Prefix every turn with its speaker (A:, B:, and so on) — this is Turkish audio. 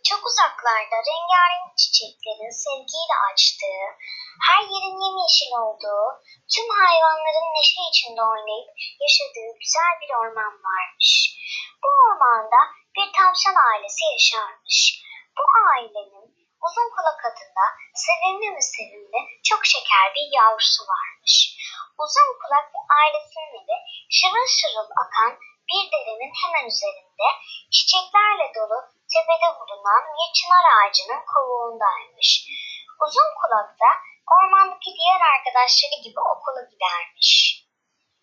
A: Çok uzaklarda rengarenk çiçeklerin sevgiyle açtığı, her yerin yemyeşil olduğu, tüm hayvanların neşe içinde oynayıp yaşadığı güzel bir orman varmış. Bu ormanda bir tavşan ailesi yaşarmış. Bu ailenin uzun kulak adında sevimli ve sevimli, çok şeker bir yavrusu varmış. Uzun kulak ailesinin evi şırıl şırıl akan bir derenin hemen üzerinde, çiçeklerle dolu tepede bulunan bir çınar ağacının kovuğundaymış. Uzun kulak da ormandaki diğer arkadaşları gibi okula gidermiş.